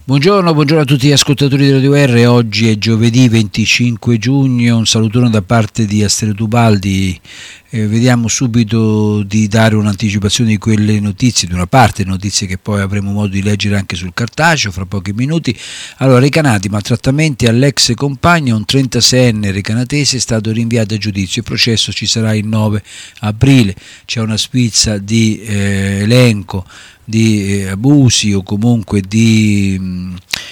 Buongiorno a tutti gli ascoltatori di Radio R. Oggi è giovedì 25 giugno, un salutone da parte di Astero Tubaldi. Vediamo subito di dare un'anticipazione di quelle notizie, di una parte delle notizie che poi avremo modo di leggere anche sul cartaceo fra pochi minuti. Allora, recanati, maltrattamenti all'ex compagno, un 36enne recanatese è stato rinviato a giudizio. Il processo ci sarà il 9 aprile. C'è una spizza di elenco di abusi o comunque di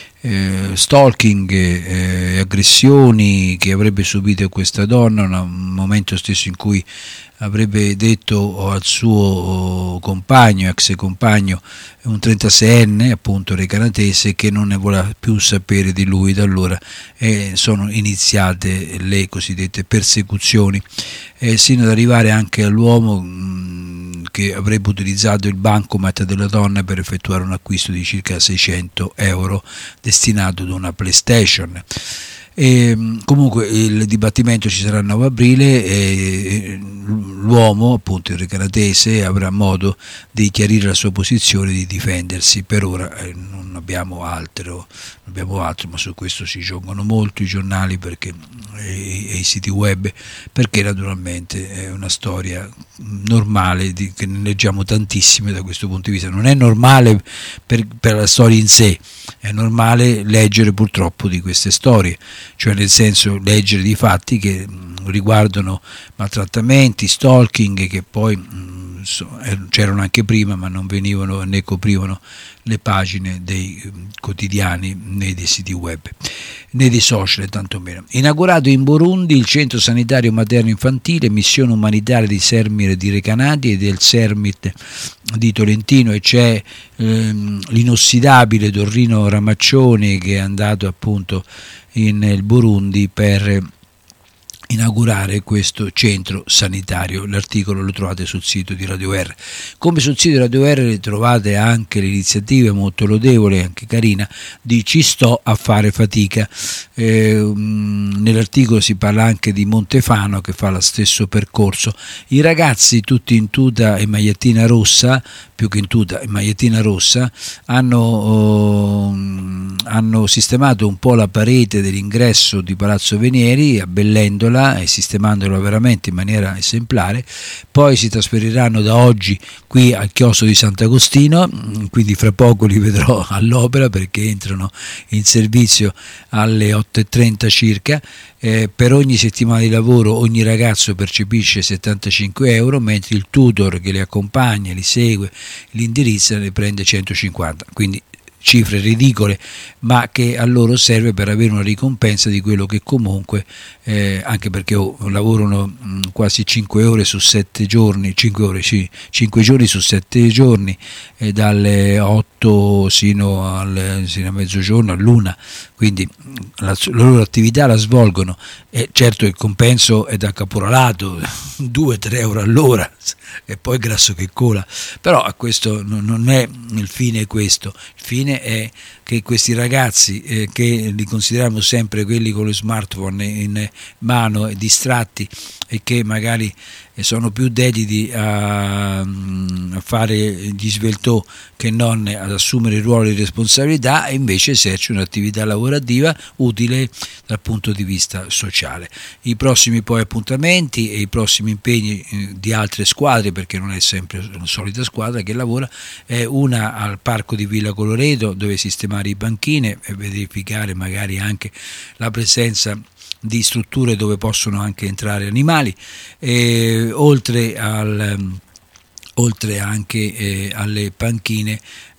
stalking e aggressioni che avrebbe subito questa donna, un momento stesso in cui avrebbe detto al suo compagno, ex compagno, un 36enne appunto recanatese, che non ne voleva più sapere di lui. Da allora sono iniziate le cosiddette persecuzioni, sino ad arrivare anche all'uomo che avrebbe utilizzato il bancomat della donna per effettuare un acquisto di circa 600 euro destinato ad una PlayStation. Comunque il dibattimento ci sarà il 9 aprile e l'uomo, appunto il recanatese, avrà modo di chiarire la sua posizione e di difendersi. Per ora non abbiamo altro, ma su questo si giocano molto i giornali e i siti web, perché naturalmente è una storia normale che ne leggiamo tantissime da questo punto di vista. Non è normale per la storia in sé, è normale leggere purtroppo di queste storie, cioè nel senso leggere di fatti che riguardano maltrattamenti, stalking, che poi c'erano anche prima ma non venivano né coprivano le pagine dei quotidiani né dei siti web né dei social tantomeno. Inaugurato in Burundi il centro sanitario materno infantile, missione umanitaria di Sermire di Recanati e del Sermit di Tolentino, e c'è l'inossidabile Dorrino Ramaccioni che è andato appunto in Burundi per inaugurare questo centro sanitario. L'articolo lo trovate sul sito di Radio R. Come sul sito di Radio R trovate anche l'iniziativa molto lodevole e anche carina di Ci sto a fare fatica. Nell'articolo si parla anche di Montefano che fa lo stesso percorso. I ragazzi tutti in tuta e magliettina rossa, più che in tuta e magliettina rossa, hanno sistemato un po' la parete dell'ingresso di Palazzo Venieri, abbellendola e sistemandola veramente in maniera esemplare. Poi si trasferiranno da oggi qui al chiosco di Sant'Agostino, quindi fra poco li vedrò all'opera perché entrano in servizio alle 8:30 circa. Per ogni settimana di lavoro ogni ragazzo percepisce 75 euro, mentre il tutor che li accompagna, li segue, li indirizza ne prende 150, quindi cifre ridicole, ma che a loro serve per avere una ricompensa di quello che comunque, anche perché lavorano quasi 5 ore su 7 giorni, 5 giorni su 7 giorni, dalle 8 sino a mezzogiorno, all'una, quindi la loro attività la svolgono, e certo il compenso è da caporalato, 2-3 euro all'ora, e poi grasso che cola, però a questo non è il fine. Questo il fine è che questi ragazzi che li consideriamo sempre quelli con lo smartphone in mano e distratti, e che magari sono più dediti a fare gli sveltò che non ad assumere il ruolo di responsabilità, e invece esercitano un'attività lavorativa utile dal punto di vista sociale. I prossimi poi appuntamenti e i prossimi impegni di altre squadre, perché non è sempre una solita squadra che lavora, è una al parco di Villa Coloredo, dove sistemare i banchine e verificare magari anche la presenza di strutture dove possono anche entrare animali, oltre anche alle panchine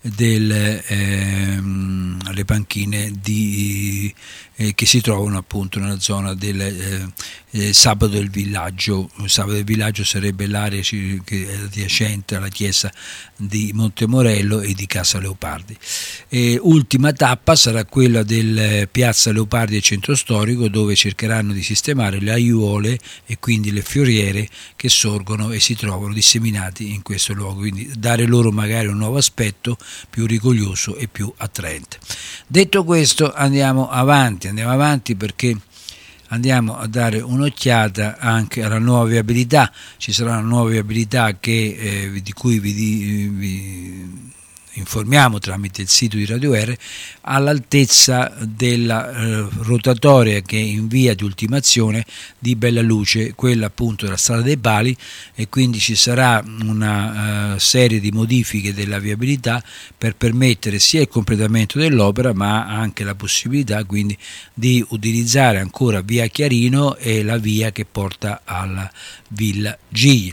alle panchine che si trovano appunto nella zona del Sabato del Villaggio. Sabato del Villaggio sarebbe l'area che è adiacente alla chiesa di Montemorello e di Casa Leopardi. Ultima tappa sarà quella del Piazza Leopardi e Centro Storico, dove cercheranno di sistemare le aiuole e quindi le fioriere che sorgono e si trovano disseminati in questo luogo, quindi dare loro magari un nuovo aspetto più rigoglioso e più attraente. Detto questo, andiamo avanti perché andiamo a dare un'occhiata anche alla nuova viabilità. Ci sarà una nuova viabilità di cui vi informiamo tramite il sito di Radio R, all'altezza della rotatoria che è in via di ultimazione di Bella Luce, quella appunto della strada dei Pali, e quindi ci sarà una serie di modifiche della viabilità per permettere sia il completamento dell'opera ma anche la possibilità quindi di utilizzare ancora via Chiarino e la via che porta alla Villa Gigli.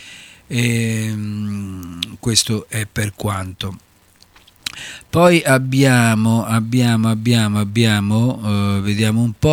Questo è per quanto. Poi abbiamo vediamo un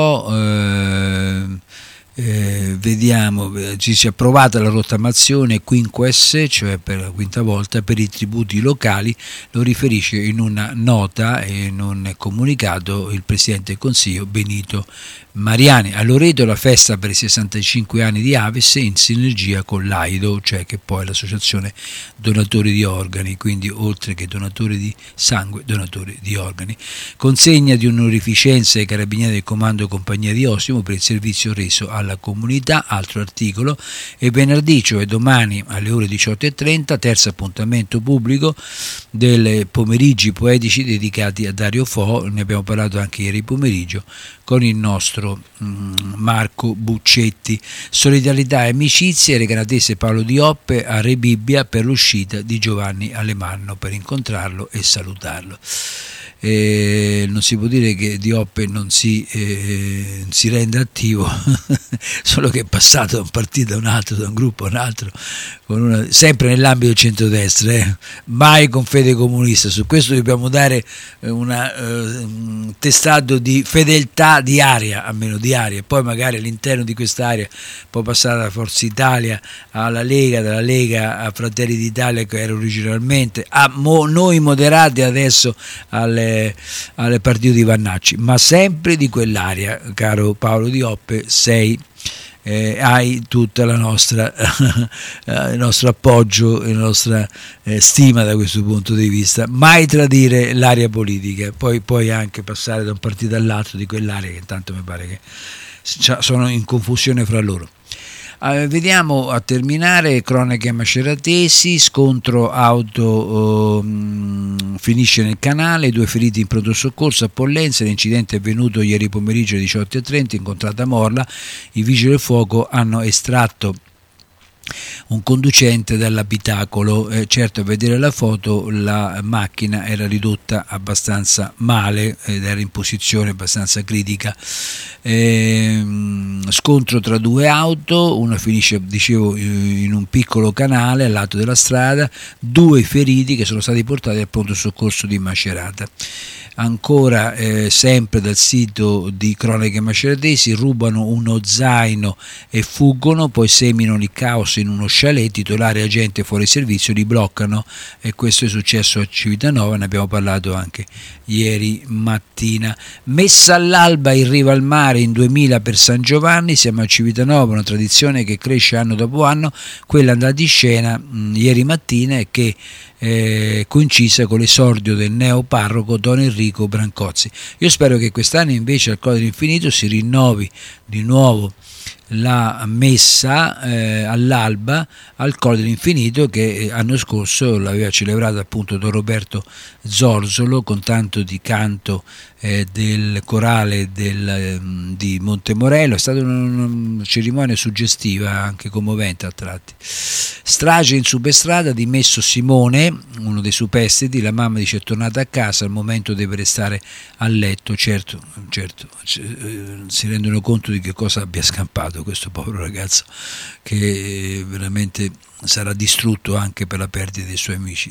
po', vediamo, ci si è approvata la rottamazione quinques, cioè per la quinta volta, per i tributi locali. Lo riferisce in una nota e in un comunicato il Presidente del Consiglio Benito Mariani. A Loreto la festa per i 65 anni di Aves in sinergia con l'AIDO, cioè che poi è l'associazione donatori di organi, quindi oltre che donatori di sangue, donatori di organi. Consegna di onorificenza ai carabinieri del comando compagnia di Osimo per il servizio reso alla comunità, altro articolo. E venerdì, cioè domani alle ore 18:30, terzo appuntamento pubblico dei pomeriggi poetici dedicati a Dario Fo, ne abbiamo parlato anche ieri pomeriggio con il nostro Marco Buccetti. Solidarietà e amicizie, Recanatese Paolo Dioppe a Re Bibbia per l'uscita di Giovanni Alemanno, per incontrarlo e salutarlo. Non si può dire che Dioppe non si renda attivo solo che è passato da un partito a un altro, da un gruppo a un altro, sempre nell'ambito del centrodestra, mai con fede comunista. Su questo dobbiamo dare un testato di fedeltà diaria, almeno diaria, poi magari all'interno di quest'area può passare da Forza Italia alla Lega, dalla Lega a Fratelli d'Italia che era originalmente, a noi moderati adesso alle partito di Vannacci, ma sempre di quell'area, caro Paolo Dioppe, hai tutta la nostra il nostro appoggio e la nostra stima da questo punto di vista. Mai tradire l'area politica, poi puoi anche passare da un partito all'altro di quell'area che intanto mi pare che sono in confusione fra loro. Vediamo a terminare cronache maceratesi, scontro auto finisce nel canale, 2 feriti in pronto soccorso a Pollenza, l'incidente è avvenuto ieri pomeriggio alle 18:30 in contrada Morla. I vigili del fuoco hanno estratto un conducente dall'abitacolo, certo a vedere la foto la macchina era ridotta abbastanza male ed era in posizione abbastanza critica. Scontro tra 2 auto, una finisce, dicevo, in un piccolo canale al lato della strada, 2 feriti che sono stati portati al pronto soccorso di Macerata. Ancora sempre dal sito di Cronache Maceratesi, rubano uno zaino e fuggono, poi seminano il caos in uno chalet, titolare e agente fuori servizio li bloccano, e questo è successo a Civitanova, ne abbiamo parlato anche ieri mattina. Messa all'alba in riva al mare in 2000 per San Giovanni, siamo a Civitanova, una tradizione che cresce anno dopo anno. Quella andata in scena ieri mattina e che coincisa con l'esordio del neoparroco Don Enrico Brancozzi. Io spero che quest'anno invece al Colle dell'Infinito si rinnovi di nuovo la messa all'alba al Colle dell'Infinito, che l'anno scorso l'aveva celebrata appunto Don Roberto Zorzolo con tanto di canto del corale di Montemorello. È stata una cerimonia suggestiva, anche commovente a tratti. Strage in substrada, dimesso Simone, uno dei superstiti, la mamma dice è tornata a casa, al momento deve restare a letto. Certo, si rendono conto di che cosa abbia scampato questo povero ragazzo, che veramente sarà distrutto anche per la perdita dei suoi amici.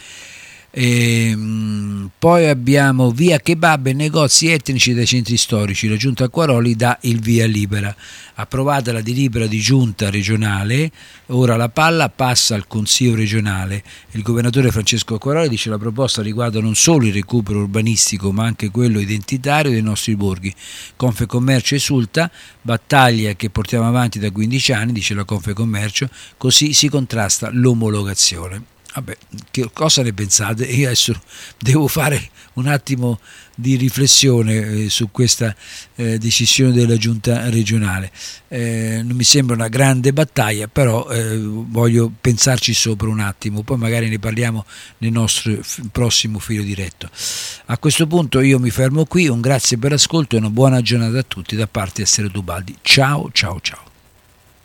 Poi abbiamo via kebab e negozi etnici dai centri storici. La giunta Acquaroli dà il via libera, approvata la delibera di giunta regionale, ora la palla passa al consiglio regionale. Il governatore Francesco Acquaroli dice la proposta riguarda non solo il recupero urbanistico ma anche quello identitario dei nostri borghi. Confecommercio esulta, battaglia che portiamo avanti da 15 anni, dice la Confecommercio, così si contrasta l'omologazione. Vabbè, che cosa ne pensate? Io adesso devo fare un attimo di riflessione su questa decisione della giunta regionale. Non mi sembra una grande battaglia, però voglio pensarci sopra un attimo, poi magari ne parliamo nel nostro prossimo filo diretto. A questo punto io mi fermo qui, un grazie per l'ascolto e una buona giornata a tutti da parte di Estero Dubaldi. Ciao ciao ciao.